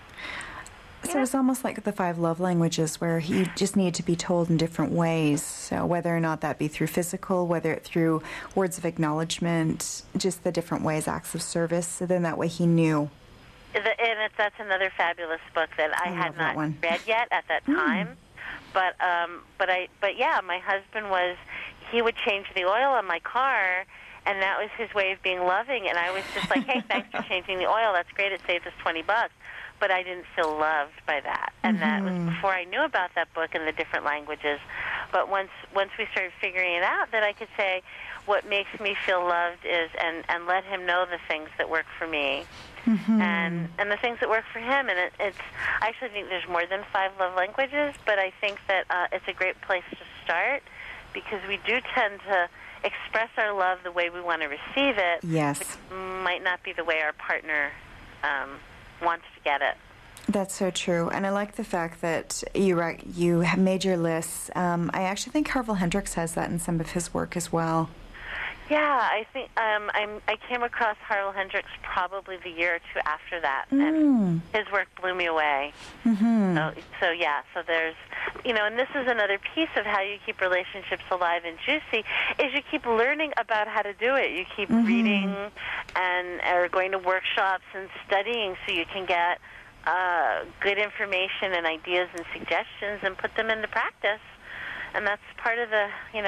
So yeah. It's almost like the five love languages, where you just need to be told in different ways. So whether or not that be through physical, whether it through words of acknowledgement, just the different ways, acts of service, so then that way he knew. And it's, that's another fabulous book that I, I had not read yet at that time. Mm. But um, but I but yeah, my husband was he would change the oil on my car, and that was his way of being loving. And I was just like, hey, thanks for changing the oil. That's great. It saved us twenty bucks. But I didn't feel loved by that, and mm-hmm. that was before I knew about that book and the different languages. But once once we started figuring it out, that I could say, what makes me feel loved is, and and let him know the things that work for me. Mm-hmm. And and the things that work for him, and it, it's I actually think there's more than five love languages, but I think that uh, it's a great place to start, because we do tend to express our love the way we want to receive it. Yes, which might not be the way our partner um, wants to get it. That's so true, and I like the fact that you you have made your lists. Um, I actually think Harville Hendrix has that in some of his work as well. Yeah, I think um, I'm, I came across Harville Hendrix probably the year or two after that, mm. and his work blew me away. Mm-hmm. So, so yeah, so there's, you know, and this is another piece of how you keep relationships alive and juicy, is you keep learning about how to do it. You keep mm-hmm. reading and or going to workshops and studying so you can get uh, good information and ideas and suggestions and put them into practice. And that's part of the, you know,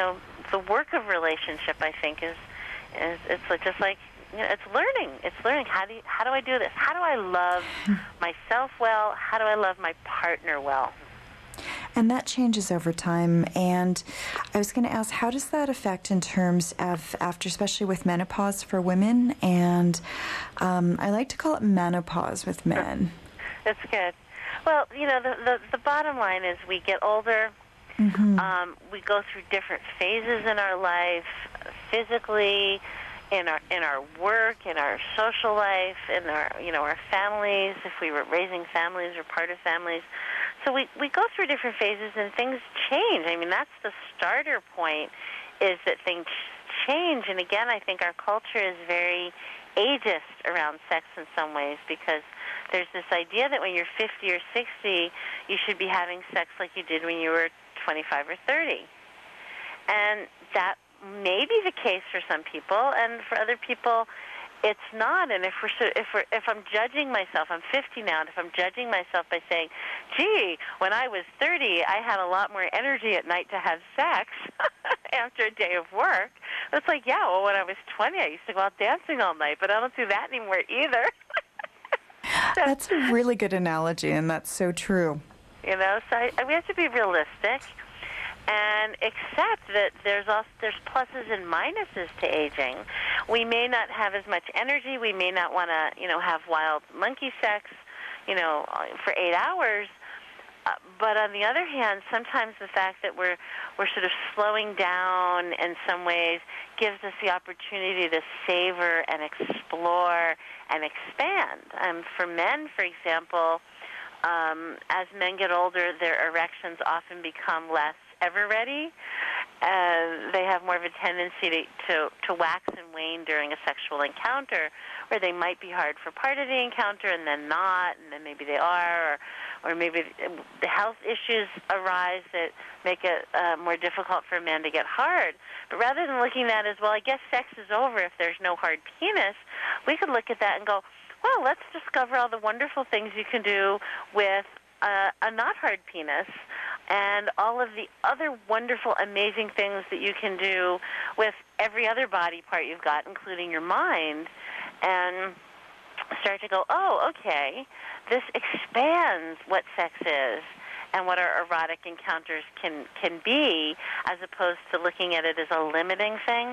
the work of relationship, I think, is is it's like, just like, you know, it's learning. It's learning how do you, how do I do this? How do I love myself well? How do I love my partner well? And that changes over time. And I was going to ask, how does that affect in terms of after, especially with menopause for women? And um, I like to call it menopause with men. That's good. Well, you know, the, the, the bottom line is we get older. Mm-hmm. Um, we go through different phases in our life, physically, in our in our work, in our social life, in our you know our families. If we were raising families or part of families, so we we go through different phases and things change. I mean, that's the starter point, is that things change. And again, I think our culture is very ageist around sex in some ways, because there's this idea that when you're fifty or sixty, you should be having sex like you did when you were twenty-five or thirty. And that may be the case for some people, and for other people, it's not. And if we're so, if we're if I'm judging myself, I'm fifty now, and if I'm judging myself by saying, "Gee, when I was thirty, I had a lot more energy at night to have sex after a day of work," it's like, yeah, well, when I was twenty, I used to go out dancing all night, but I don't do that anymore either. So, that's a really good analogy, and that's so true. You know, so I, we have to be realistic and accept that there's also, there's pluses and minuses to aging. We may not have as much energy. We may not want to, you know, have wild monkey sex, you know, for eight hours. Uh, but on the other hand, sometimes the fact that we're we're sort of slowing down in some ways gives us the opportunity to savor and explore and expand. Um, for men, for example, um, as men get older, their erections often become less ever-ready, and they have more of a tendency to, to, to wax and wane during a sexual encounter, where they might be hard for part of the encounter and then not, and then maybe they are, or, or maybe the health issues arise that make it uh, more difficult for a man to get hard. But rather than looking at it as, well, I guess sex is over if there's no hard penis, we could look at that and go, well, let's discover all the wonderful things you can do with uh, a not hard penis, and all of the other wonderful, amazing things that you can do with every other body part you've got, including your mind, and start to go, oh, okay, this expands what sex is and what our erotic encounters can, can be, as opposed to looking at it as a limiting thing.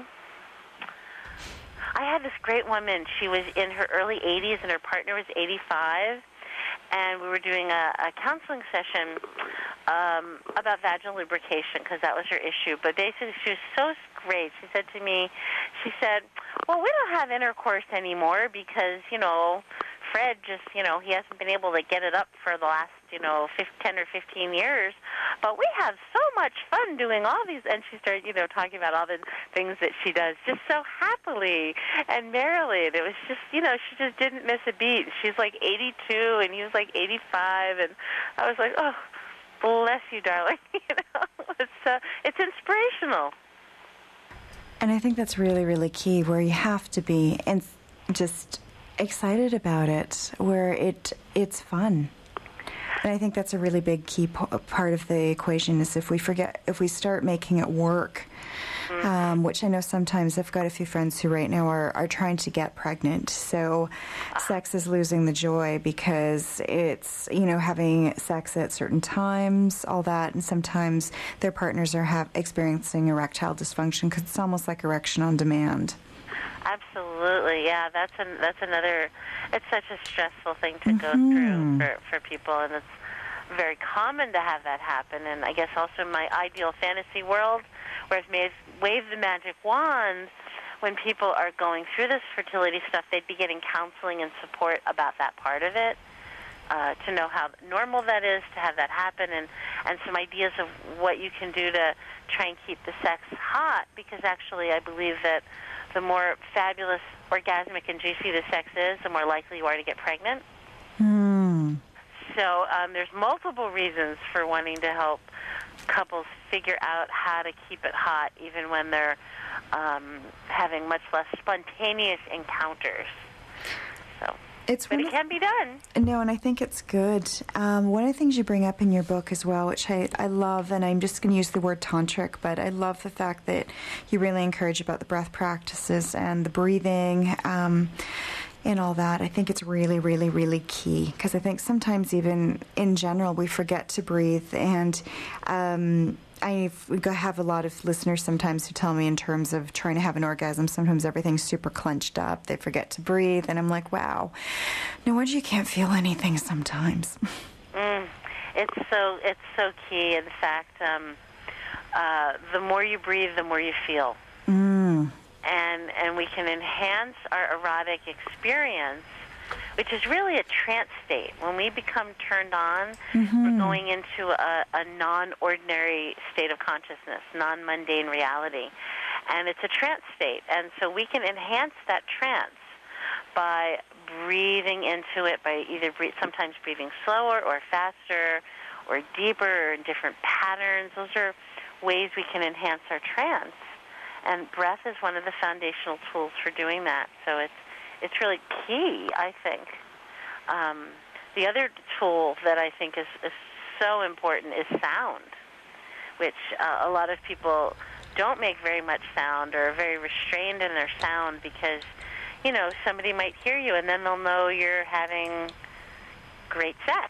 I had this great woman. She was in her early eighties, and her partner was eighty-five, and we were doing a, a counseling session um, about vaginal lubrication, because that was her issue. But basically, she was so great. She said to me, she said, well, we don't have intercourse anymore because, you know, Fred just, you know, he hasn't been able to get it up for the last, you know, ten or fifteen years. But we have so much fun doing all these. And she started, you know, talking about all the things that she does just so happily and merrily. And it was just, you know, she just didn't miss a beat. She's like eighty-two, and he was like eighty-five. And I was like, oh, bless you, darling. You know, it's, uh, it's inspirational. And I think that's really, really key, where you have to be and just excited about it, where it it's fun. And I think that's a really big key po- part of the equation, is if we forget, if we start making it work, mm-hmm. um, which I know sometimes I've got a few friends who right now are, are trying to get pregnant. So sex is losing the joy because it's, you know, having sex at certain times, all that. And sometimes their partners are have, experiencing erectile dysfunction, because it's almost like erection on demand. Absolutely, yeah. That's an, that's another. It's such a stressful thing to mm-hmm. go through for, for people, and it's very common to have that happen. And I guess also in my ideal fantasy world, where I've made, waved the magic wands, when people are going through this fertility stuff, they'd be getting counseling and support about that part of it, uh, to know how normal that is to have that happen, and, and some ideas of what you can do to try and keep the sex hot, because actually I believe that the more fabulous, orgasmic, and juicy the sex is, the more likely you are to get pregnant. Mm. So um, there's multiple reasons for wanting to help couples figure out how to keep it hot, even when they're um, having much less spontaneous encounters. So It's but one it of- can be done. No, and I think it's good. Um, one of the things you bring up in your book as well, which I, I love, and I'm just going to use the word tantric, but I love the fact that you really encourage about the breath practices and the breathing um, and all that. I think it's really, really, really key, because I think sometimes even in general we forget to breathe, and um, I have a lot of listeners sometimes who tell me in terms of trying to have an orgasm, sometimes everything's super clenched up. They forget to breathe. And I'm like, wow, no wonder you can't feel anything sometimes. Mm, it's so it's so key. In fact, um, uh, the more you breathe, the more you feel. Mm. And, and we can enhance our erotic experience, which is really a trance state. When we become turned on, mm-hmm. we're going into a, a non-ordinary state of consciousness, non-mundane reality. And it's a trance state. And so we can enhance that trance by breathing into it, by either breathe, sometimes breathing slower or faster or deeper or in different patterns. Those are ways we can enhance our trance. And breath is one of the foundational tools for doing that. So it's It's really key, I think. Um, the other tool that I think is, is so important is sound, which uh, a lot of people don't make very much sound or are very restrained in their sound because, you know, somebody might hear you and then they'll know you're having great sex.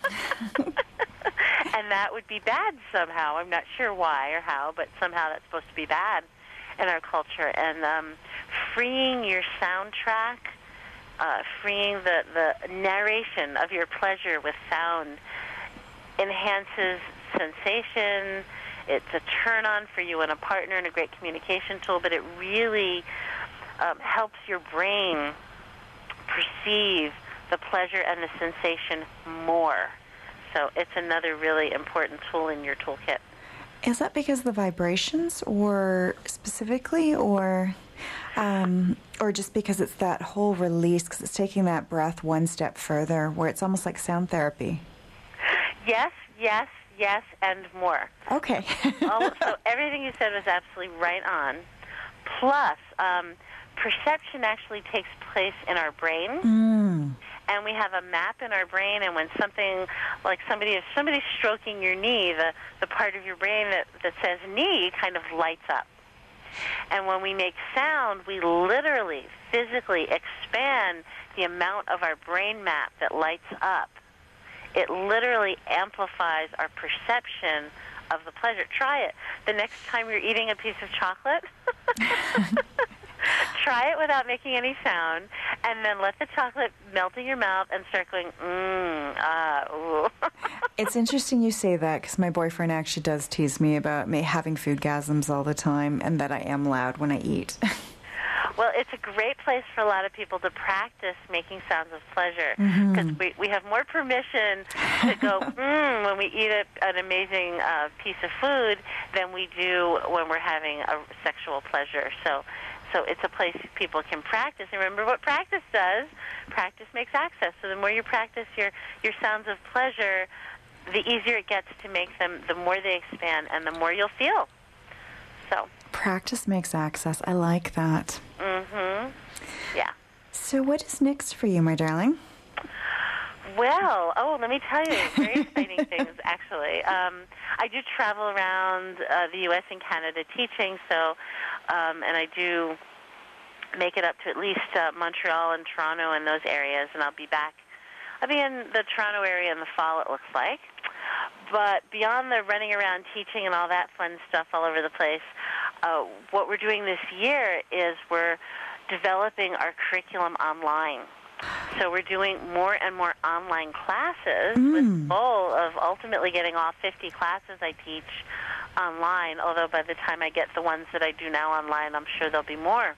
And that would be bad somehow. I'm not sure why or how, but somehow that's supposed to be bad in our culture. And um, freeing your soundtrack, uh, freeing the, the narration of your pleasure with sound enhances sensation. It's a turn-on for you and a partner and a great communication tool, but it really um, helps your brain perceive the pleasure and the sensation more. So it's another really important tool in your toolkit. Is that because of the vibrations, or specifically, or um, or just because it's that whole release, because it's taking that breath one step further, where it's almost like sound therapy? Yes, yes, yes, and more. Okay. oh, so everything you said was absolutely right on. Plus, um, perception actually takes place in our brain. Mm. And we have a map in our brain, and when something, like somebody, if somebody's stroking your knee, the, the part of your brain that, that says knee kind of lights up. And when we make sound, we literally, physically expand the amount of our brain map that lights up. It literally amplifies our perception of the pleasure. Try it. The next time you're eating a piece of chocolate, try it without making any sound, and then let the chocolate melt in your mouth and start going, mmm, ah, ooh. It's interesting you say that, because my boyfriend actually does tease me about me having foodgasms all the time, and that I am loud when I eat. Well, it's a great place for a lot of people to practice making sounds of pleasure, because mm-hmm. we, we have more permission to go, mmm, when we eat a, an amazing uh, piece of food than we do when we're having a sexual pleasure. So So it's a place people can practice. And remember what practice does. Practice makes access. So the more you practice your, your sounds of pleasure, the easier it gets to make them, the more they expand, and the more you'll feel. So practice makes access. I like that. Mm-hmm. Yeah. So what is next for you, my darling? Well, oh, let me tell you, very exciting things, actually. Um, I do travel around uh, the U S and Canada teaching, so, um, and I do make it up to at least uh, Montreal and Toronto and those areas, and I'll be back. I'll be in the Toronto area in the fall, it looks like. But beyond the running around teaching and all that fun stuff all over the place, uh, what we're doing this year is we're developing our curriculum online. So we're doing more and more online classes mm. with the goal of ultimately getting all fifty classes I teach online, although by the time I get the ones that I do now online, I'm sure there'll be more.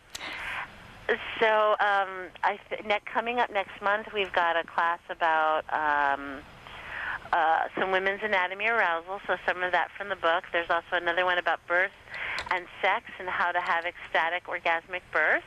So um, I th- ne- coming up next month, we've got a class about um, uh, some women's anatomy arousal, so some of that from the book. There's also another one about birth and sex and how to have ecstatic orgasmic birth.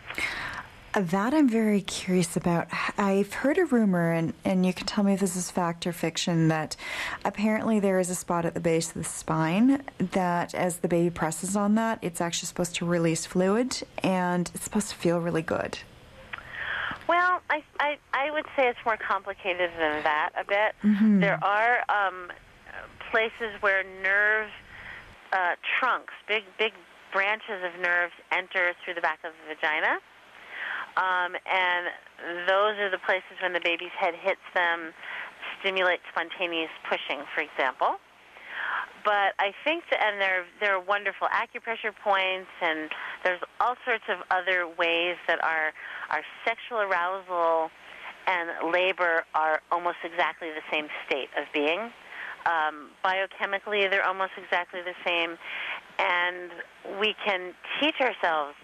That I'm very curious about. I've heard a rumor, and, and you can tell me if this is fact or fiction, that apparently there is a spot at the base of the spine that as the baby presses on that, it's actually supposed to release fluid, and it's supposed to feel really good. Well, I, I, I would say it's more complicated than that a bit. Mm-hmm. There are um, places where nerve uh, trunks, big, big branches of nerves enter through the back of the vagina. Um, and those are the places when the baby's head hits them, stimulate spontaneous pushing, for example. But I think, that, and there, there are wonderful acupressure points, and there's all sorts of other ways that our, our sexual arousal and labor are almost exactly the same state of being. Um, biochemically, they're almost exactly the same, and we can teach ourselves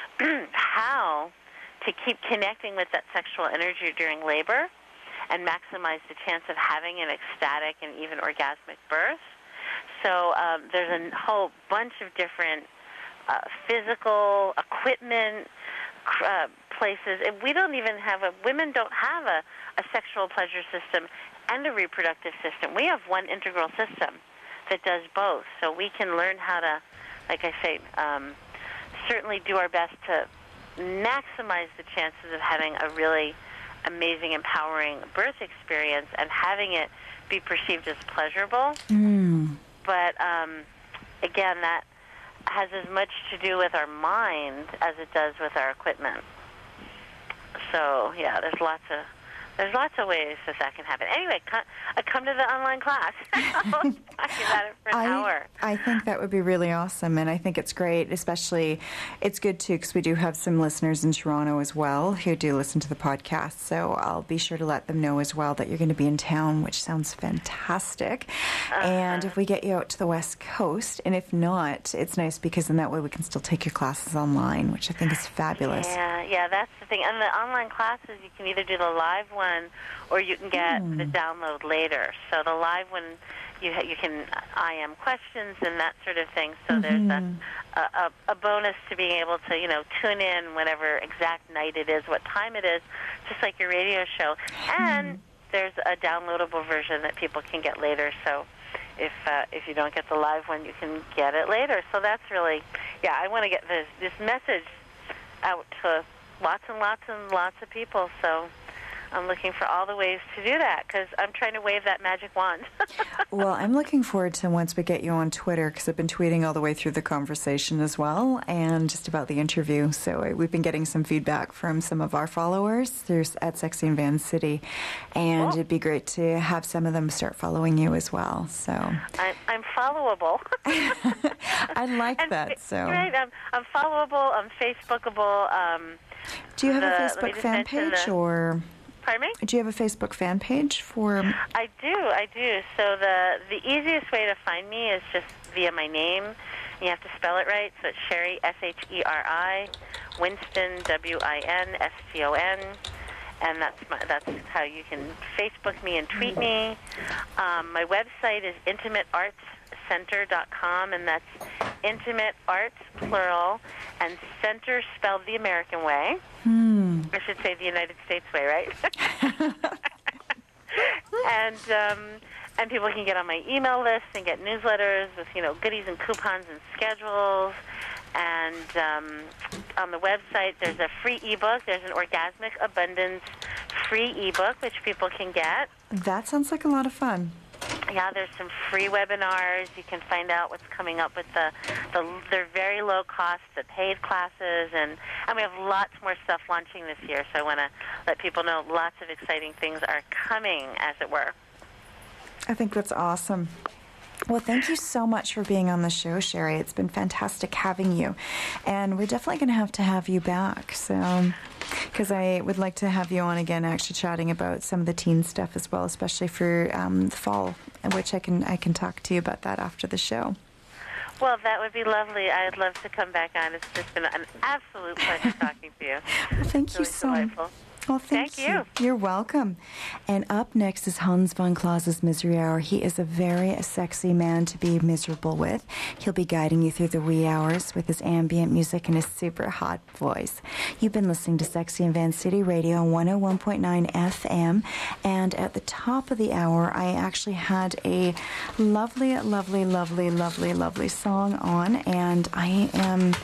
how to keep connecting with that sexual energy during labor and maximize the chance of having an ecstatic and even orgasmic birth. So um, there's a whole bunch of different uh, physical equipment uh, places. And we don't even have a, women don't have a, a sexual pleasure system and a reproductive system. We have one integral system that does both. So we can learn how to, like I say, um, certainly do our best to maximize the chances of having a really amazing, empowering birth experience and having it be perceived as pleasurable. Mm. But um, again, that has as much to do with our mind as it does with our equipment. So yeah, there's lots of there's lots of ways that that can happen. Anyway, come, uh, come to the online class. I'll talk about it for an I, hour. I think that would be really awesome, and I think it's great, especially, it's good too, because we do have some listeners in Toronto as well who do listen to the podcast, so I'll be sure to let them know as well that you're going to be in town, which sounds fantastic. Uh-huh. And if we get you out to the West Coast, and if not, it's nice because in that way we can still take your classes online, which I think is fabulous. Yeah, yeah, that's the thing. And the online classes, you can either do the live one or you can get mm. the download later. So the live one, you ha- you can I M questions and that sort of thing. So mm-hmm. there's a, a a bonus to being able to, you know, tune in whatever exact night it is, what time it is, just like your radio show. And mm. there's a downloadable version that people can get later. So if uh, if you don't get the live one, you can get it later. So that's really, yeah, I want to get this this message out to lots and lots and lots of people. So I'm looking for all the ways to do that because I'm trying to wave that magic wand. Well, I'm looking forward to once we get you on Twitter because I've been tweeting all the way through the conversation as well and just about the interview. So we've been getting some feedback from some of our followers There's at Sexy in Van City, and cool. It'd be great to have some of them start following you as well. So I, I'm followable. I like and, that. So right, I'm, I'm followable. I'm Facebookable. Um, do you have the, a Facebook fan page the, or? Pardon me? Do you have a Facebook fan page for? I do, I do. So the the easiest way to find me is just via my name. You have to spell it right. So it's Sheri, S H E R I, Winston, W I N S T O N, and that's my, that's how you can Facebook me and tweet me. Um, my website is intimate arts center dot com, and that's intimate arts plural and center spelled the American way. Hmm. I should say the United States way, right? and um, and people can get on my email list and get newsletters with, you know, goodies and coupons and schedules. And um, on the website, there's a free ebook. There's an Orgasmic Abundance free ebook, which people can get. That sounds like a lot of fun. Yeah, there's some free webinars. You can find out what's coming up with the, the they're very low cost, the paid classes, and, and we have lots more stuff launching this year. So I want to let people know lots of exciting things are coming, as it were. I think that's awesome. Well, thank you so much for being on the show, Sheri. It's been fantastic having you. And we're definitely going to have to have you back. So, because I would like to have you on again, actually chatting about some of the teen stuff as well, especially for um, the fall, which I can I can talk to you about that after the show. Well, that would be lovely. I'd love to come back on. It's just been an absolute pleasure talking to you. Well, thank it's you really so much. Well, thank, thank you. you. You're welcome. And up next is Hans von Klaus's Misery Hour. He is a very sexy man to be miserable with. He'll be guiding you through the wee hours with his ambient music and his super hot voice. You've been listening to Sexy in Van City Radio on one oh one point nine F M. And at the top of the hour, I actually had a lovely, lovely, lovely, lovely, lovely song on. And I am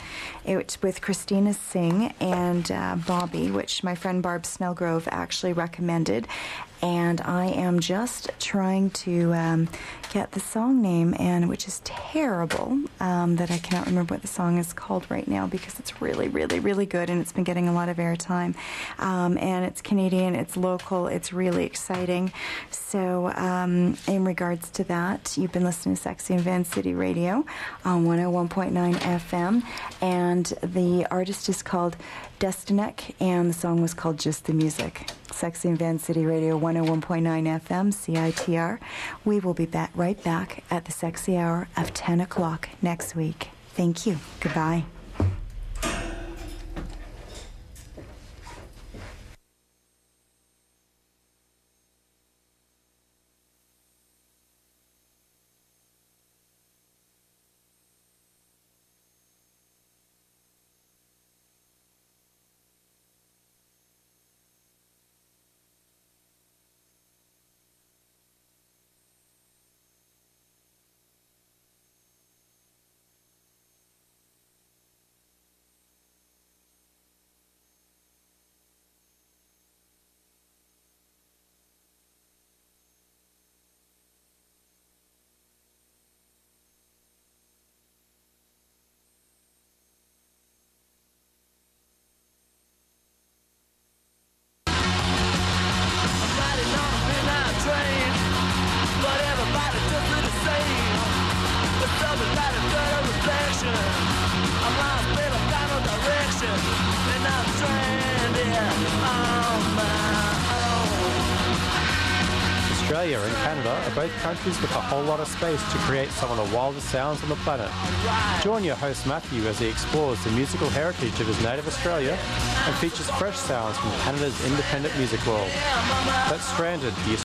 It's with Christina Singh and uh, Bobby, which my friend Barb Snellgrove actually recommended. And I am just trying to um, get the song name, and which is terrible, um, that I cannot remember what the song is called right now because it's really, really, really good, and it's been getting a lot of airtime. Um, and it's Canadian, it's local, it's really exciting. So um, in regards to that, you've been listening to Sexy and Van City Radio on one oh one point nine F M, and the artist is called Destinek, and the song was called Just the Music. Sexy and Van City Radio, one oh one point nine F M, C I T R. We will be back right back at the sexy hour of ten o'clock next week. Thank you. Goodbye. Australia and Canada are both countries with a whole lot of space to create some of the wildest sounds on the planet. Join your host Matthew as he explores the musical heritage of his native Australia and features fresh sounds from Canada's independent music world. That's Stranded, the